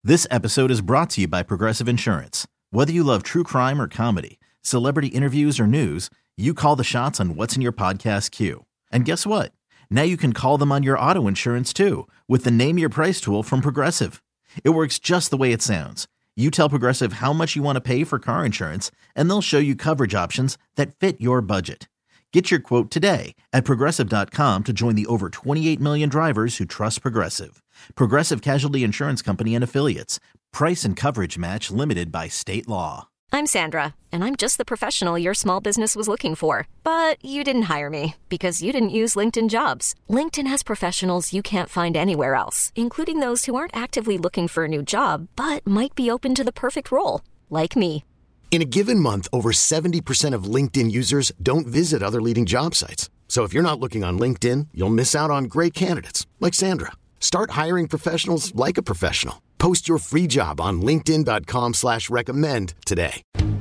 This episode is brought to you by Progressive Insurance. Whether you love true crime or comedy, celebrity interviews or news, you call the shots on what's in your podcast queue. And guess what? Now you can call them on your auto insurance too with the Name Your Price tool from Progressive. It works just the way it sounds. You tell Progressive how much you want to pay for car insurance, and they'll show you coverage options that fit your budget. Get your quote today at Progressive.com to join the over 28 million drivers who trust Progressive. Progressive Casualty Insurance Company and Affiliates. Price and coverage match limited by state law. I'm Sandra, and I'm just the professional your small business was looking for. But you didn't hire me because you didn't use LinkedIn Jobs. LinkedIn has professionals you can't find anywhere else, including those who aren't actively looking for a new job, but might be open to the perfect role, like me. In a given month, over 70% of LinkedIn users don't visit other leading job sites. So if you're not looking on LinkedIn, you'll miss out on great candidates like Sandra. Start hiring professionals like a professional. Post your free job on linkedin.com/recommend today.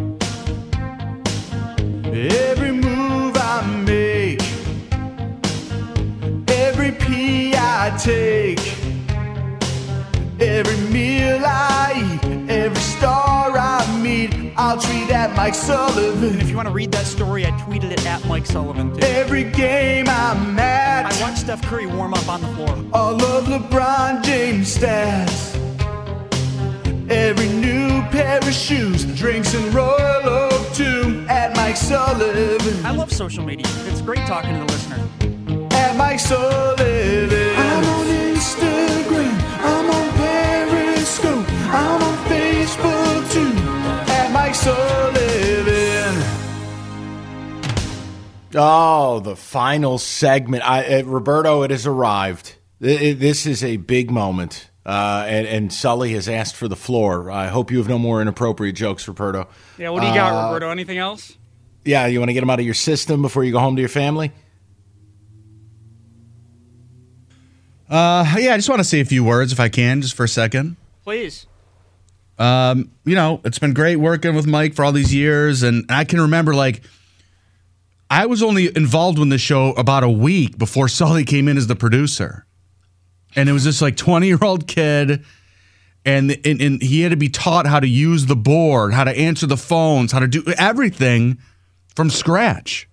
Every move I make, every pee I take, every meal I eat, every star I meet, I'll tweet at Mike Sullivan. And if you want to read that story, I tweeted it at Mike Sullivan too. Every game I'm at, I watched Steph Curry warm up on the floor. All of LeBron James stats, every new pair of shoes, drinks and Royal Oak too, at Mike Sullivan. I love social media. It's great talking to the listener. At Mike Sullivan. I'm on Instagram, I'm on Periscope, I'm on Facebook too, at Mike Sullivan. Oh, the final segment. Roberto, it has arrived. This is a big moment. And Sully has asked for the floor. I hope you have no more inappropriate jokes, Roberto. Yeah, what do you got, Roberto? Anything else? Yeah, you want to get them out of your system before you go home to your family? Yeah, I just want to say a few words, if I can, just for a second. Please. It's been great working with Mike for all these years, and I can remember, I was only involved in the show about a week before Sully came in as the producer. And it was this 20-year-old kid, and he had to be taught how to use the board, how to answer the phones, how to do everything from scratch.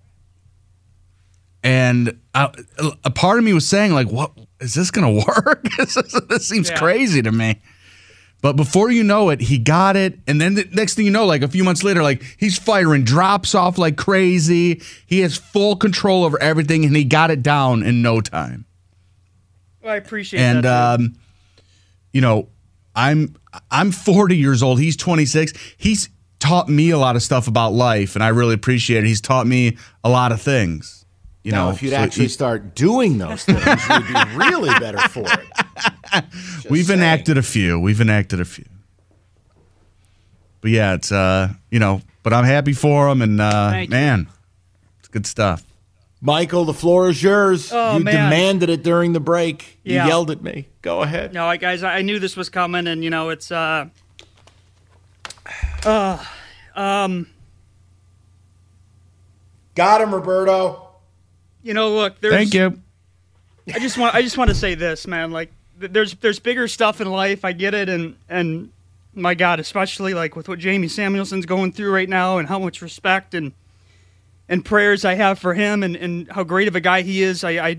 And a part of me was saying, what is this going to work? This seems crazy to me. But before you know it, he got it. And then the next thing you know, a few months later, he's firing drops off like crazy. He has full control over everything, and he got it down in no time. Well, I appreciate that. And, I'm 40 years old. He's 26. He's taught me a lot of stuff about life, and I really appreciate it. He's taught me a lot of things. If you'd actually start doing those things, you'd be really better for it. We've enacted a few. But yeah, it's, but I'm happy for him, and, man, it's good stuff. Michael, the floor is yours. Oh, you demanded it during the break. Yeah. You yelled at me. Go ahead. No, guys, I knew this was coming, and, it's, Got him, Roberto. Look, there's... Thank you. I just want to say this, man. There's bigger stuff in life. I get it, and my God, especially with what Jamie Samuelson's going through right now, and how much respect and prayers I have for him, and how great of a guy he is. I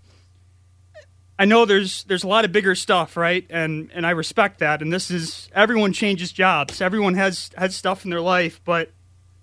know there's a lot of bigger stuff, right? And I respect that. And this is, everyone changes jobs. Everyone has stuff in their life, but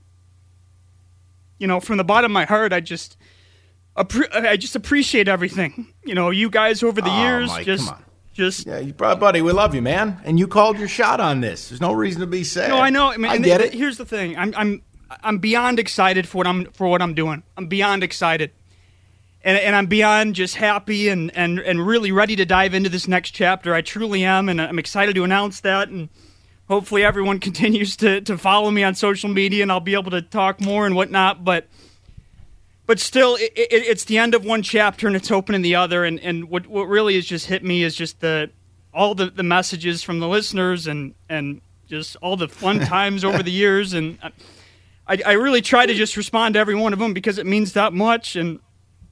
from the bottom of my heart, I just appreciate everything. You guys over the years, Mike, just, come on. just. Yeah, buddy, we love you, man. And you called your shot on this. There's no reason to be sad. No, I know. I get it. Here's the thing. I'm beyond excited for what I'm doing. I'm beyond excited, and I'm beyond just happy and really ready to dive into this next chapter. I truly am, and I'm excited to announce that. And hopefully, everyone continues to follow me on social media, and I'll be able to talk more and whatnot. But still, it's the end of one chapter, and it's opening the other. And what really has just hit me is just all the messages from the listeners and just all the fun times over the years. And I really try to just respond to every one of them because it means that much. And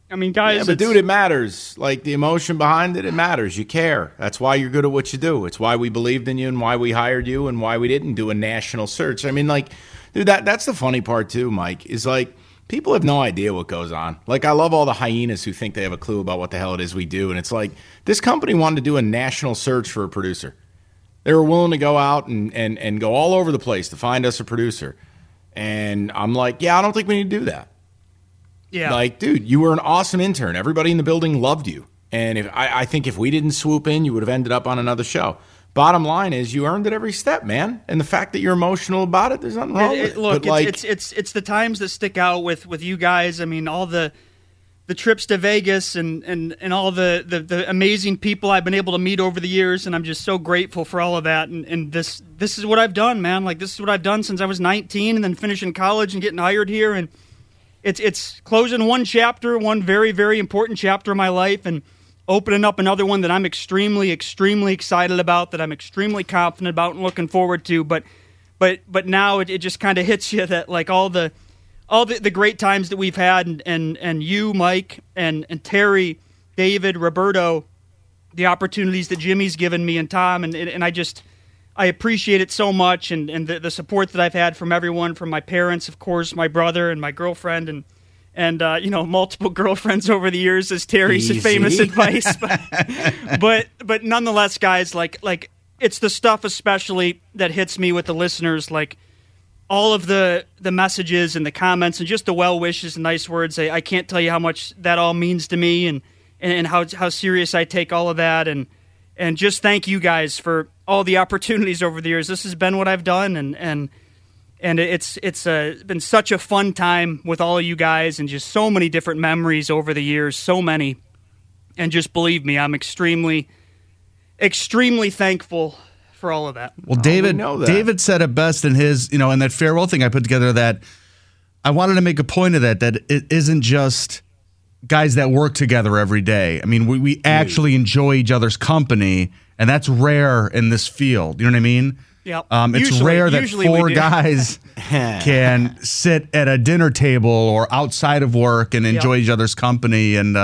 I mean, guys, Yeah, but dude, it matters. Like the emotion behind it, it matters. You care. That's why you're good at what you do. It's why we believed in you and why we hired you and why we didn't do a national search. I mean, like, dude, that's the funny part too, Mike, is like people have no idea what goes on. Like, I love all the hyenas who think they have a clue about what the hell it is we do. And it's like this company wanted to do a national search for a producer. They were willing to go out and go all over the place to find us a producer. And I'm like, yeah, I don't think we need to do that. Yeah. Like, dude, you were an awesome intern. Everybody in the building loved you. And if I think if we didn't swoop in, you would have ended up on another show. Bottom line is you earned it every step, man. And the fact that you're emotional about it, there's nothing wrong with it. Look, but it's the times that stick out with you guys. I mean, all the trips to Vegas and all the amazing people I've been able to meet over the years, and I'm just so grateful for all of that. And this is what I've done, man. Like, this is what I've done since I was 19 and then finishing college and getting hired here. And it's closing one chapter, one very, very important chapter of my life, and opening up another one that I'm extremely, extremely excited about, that I'm extremely confident about and looking forward to. But now it just kind of hits you that, like, all the great times that we've had, and you, Mike, and Terry, David, Roberto, the opportunities that Jimmy's given me, and Tom, and I appreciate it so much, and the support that I've had from everyone, from my parents, of course, my brother, and my girlfriend, and multiple girlfriends over the years, as Terry's famous advice. But nonetheless, guys, like it's the stuff especially that hits me with the listeners, like all of the messages and the comments and just the well wishes and nice words. I can't tell you how much that all means to me, and how serious I take all of that, and just thank you guys for all the opportunities over the years. This has been what I've done, and it's been such a fun time with all of you guys, and just so many different memories over the years, so many. And just believe me, I'm extremely, extremely thankful for all of that. Well, David said it best in his, in that farewell thing I put together, that I wanted to make a point of that it isn't just guys that work together every day. I mean, we actually enjoy each other's company, and that's rare in this field. You know what I mean? Yep. It's rare that four guys can sit at a dinner table or outside of work and enjoy each other's company. And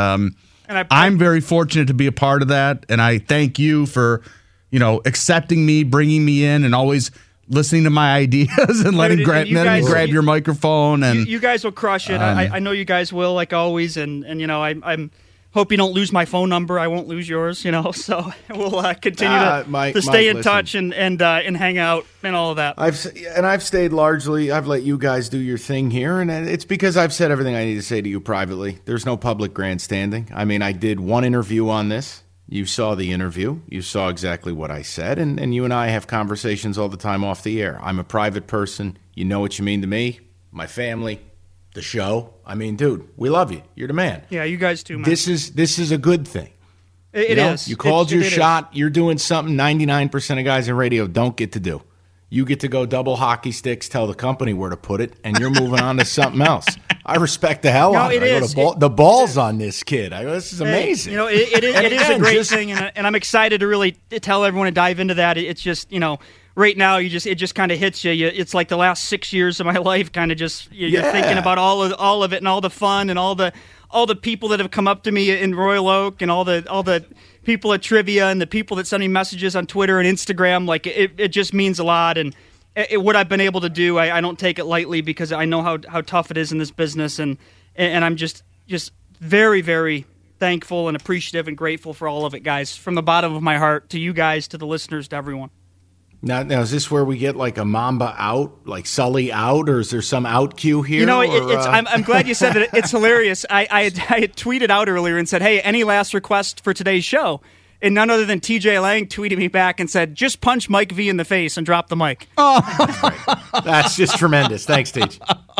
I'm very fortunate to be a part of that. And I thank you for, accepting me, bringing me in, and always listening to my ideas and letting me grab your microphone. And you guys will crush it. I know you guys will, like always. And I'm hope you don't lose my phone number. I won't lose yours, so we'll continue to stay in touch and hang out and all of that. I've stayed largely, I've let you guys do your thing here, and it's because I've said everything I need to say to you privately. There's no public grandstanding. I mean, I did one interview on this. You saw the interview. You saw exactly what I said, and you and I have conversations all the time off the air. I'm a private person. You know what you mean to me, my family, the show. I mean, dude, we love you. You're the man. Yeah, you guys too, man. This is a good thing. It is. You called your shot. You're doing something 99% of guys in radio don't get to do. You get to go double hockey sticks, tell the company where to put it, and you're moving on to something else. I respect the hell out of it. The balls on this kid. This is amazing. It is a great thing, and I'm excited to really tell everyone to dive into that. It's just, right now, it just kind of hits you. It's like the last 6 years of my life, kind of just you're thinking about all of it and all the fun and all the people that have come up to me in Royal Oak and all the people at Trivia and the people that send me messages on Twitter and Instagram. Like it just means a lot, and what I've been able to do, I don't take it lightly, because I know how tough it is in this business, and I'm just very, very thankful and appreciative and grateful for all of it, guys, from the bottom of my heart, to you guys, to the listeners, to everyone. Now, is this where we get like a Mamba out, like Sully out, or is there some out cue here? I'm glad you said that. It's hilarious. I had tweeted out earlier and said, hey, any last request for today's show? And none other than TJ Lang tweeted me back and said, just punch Mike V in the face and drop the mic. Oh, that's just tremendous. Thanks, TJ.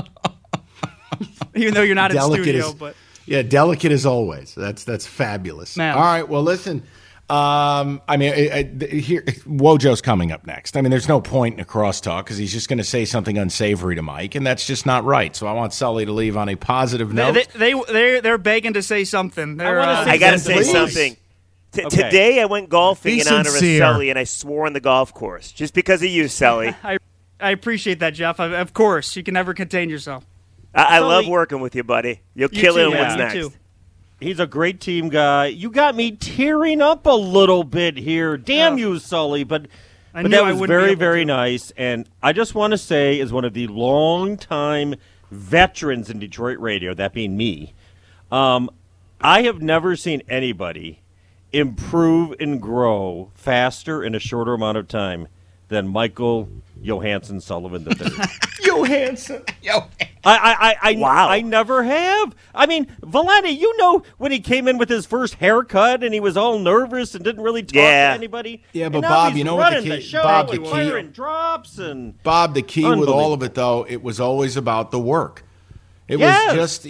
Even though you're not in studio, but yeah, delicate as always. That's fabulous. Man. All right, well, listen. Here, Wojo's coming up next. I mean, there's no point in a crosstalk because he's just going to say something unsavory to Mike, and that's just not right. So I want Sully to leave on a positive note. They're begging to say something. I got to say something. Today I went golfing in honor of Sully, and I swore on the golf course just because of you, Sully. I appreciate that, Jeff. Of course, you can never contain yourself. I love working with you, buddy. You'll kill it. What's next? He's a great team guy. You got me tearing up a little bit here. Damn you, Sully. But that was very, very nice. And I just want to say, as one of the long-time veterans in Detroit radio, that being me, I have never seen anybody improve and grow faster in a shorter amount of time than Michael Johansson Sullivan III. Johansson. Wow. I never have. I mean, Valenti, you know when he came in with his first haircut and he was all nervous and didn't really talk to anybody? Yeah, but and now Bob, he's you know what running the show Bob, the and key, firing drops and Bob, the key with all of it, though, it was always about the work. It was just,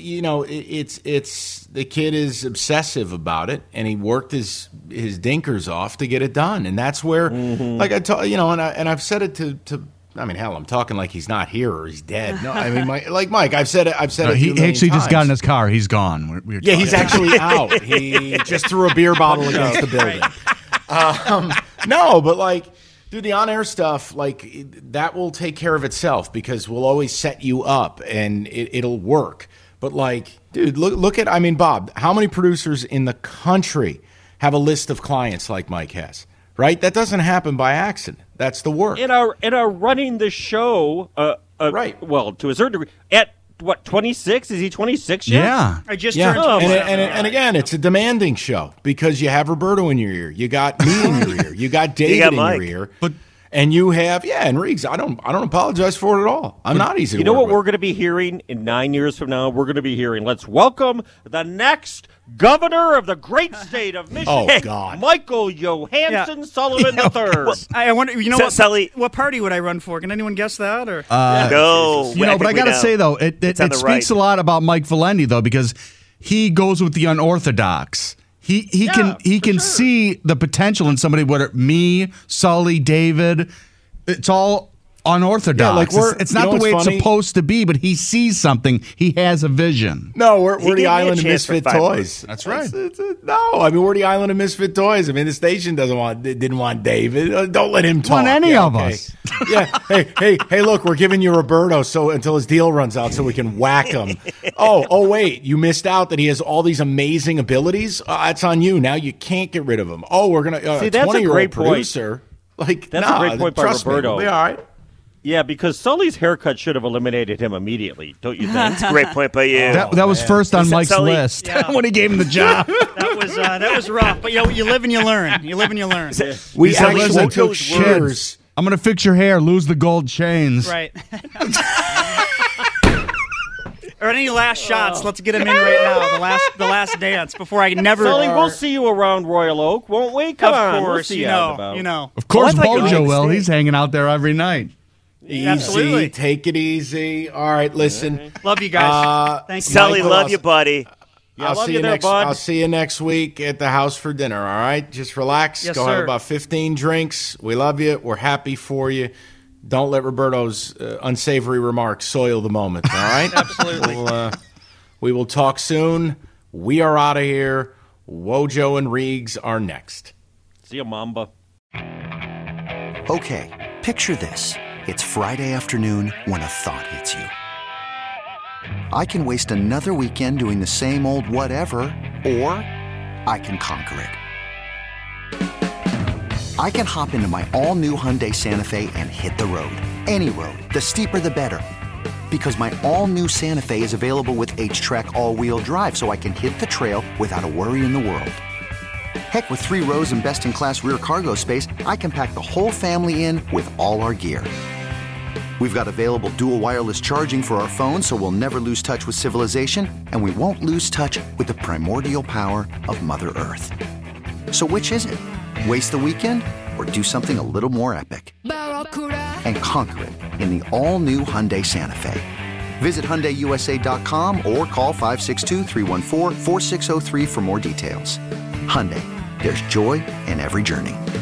it's the kid is obsessive about it, and he worked his dinkers off to get it done, and that's where, like I told and I've said it to. I mean, hell, I'm talking like he's not here or he's dead. No, I mean, Mike, I've said it. He actually just got in his car. He's gone. He's actually out. He just threw a beer bottle against the building. No, but like. Dude, the on-air stuff, like, that will take care of itself because we'll always set you up and it'll work. But, like, dude, look at, I mean, Bob, how many producers in the country have a list of clients like Mike has, right? That doesn't happen by accident. That's the work. In our running the show, right. Well, to a certain degree, at what, 26? Is he 26 yet? Yeah. I just turned 27. And again, it's a demanding show because you have Roberto in your ear. You got me in your ear. You got David in your ear. And you have, and Riggs. I don't apologize for it at all. I'm not easy to work with. You know what we're going to be hearing in 9 years from now? We're going to be hearing, let's welcome the next governor of the great state of Michigan. Oh, God. Michael Johansson Sullivan III. Well, I wonder, Sully, what party would I run for? Can anyone guess that? Or no. But I got to say, though, it speaks a lot about Mike Valenti, though, because he goes with the unorthodox. He can see the potential in somebody, whether me, Sully, David. It's all unorthodox. It's not the way it's supposed to be, but he sees something. He has a vision. No, we're the island of misfit toys. That's right. We're the island of misfit toys. I mean, the station didn't want David. Don't let him talk. Want any of us? Yeah. Hey! Look, we're giving you Roberto until his deal runs out, so we can whack him. Oh, wait! You missed out that he has all these amazing abilities. That's on you. Now you can't get rid of him. Oh, we're gonna see. That's a great producer. Like that's a great point by Roberto. We'll be all right. Yeah, because Sully's haircut should have eliminated him immediately, don't you think? That's a great point by you. That was first on Mike's list when he gave him the job. That was rough, but you live and you learn. You live and you learn. We actually took shears. I'm going to fix your hair, lose the gold chains. Right. Or any last shots? Let's get him in right now. The last dance before I never. Sully, we'll see you around Royal Oak, won't we? Come on, of course, we'll see you know. Of course, Bojo will. He's hanging out there every night. Easy, absolutely. Take it easy. All right, listen. Love you guys. Thank you, Sully. Love you, buddy. I'll see you next week at the house for dinner. All right, just relax. Yes, Go sir. have about 15 drinks. We love you. We're happy for you. Don't let Roberto's unsavory remarks soil the moment. All right. Absolutely. We will talk soon. We are out of here. Wojo and Riggs are next. See you, Mamba. Okay, picture this. It's Friday afternoon when a thought hits you. I can waste another weekend doing the same old whatever, or I can conquer it. I can hop into my all-new Hyundai Santa Fe and hit the road. Any road. The steeper, the better. Because my all-new Santa Fe is available with H-Track all-wheel drive, so I can hit the trail without a worry in the world. Heck, with 3 rows and best-in-class rear cargo space, I can pack the whole family in with all our gear. We've got available dual wireless charging for our phones, so we'll never lose touch with civilization, and we won't lose touch with the primordial power of Mother Earth. So which is it? Waste the weekend or do something a little more epic? And conquer it in the all-new Hyundai Santa Fe. Visit HyundaiUSA.com or call 562-314-4603 for more details. Hyundai, there's joy in every journey.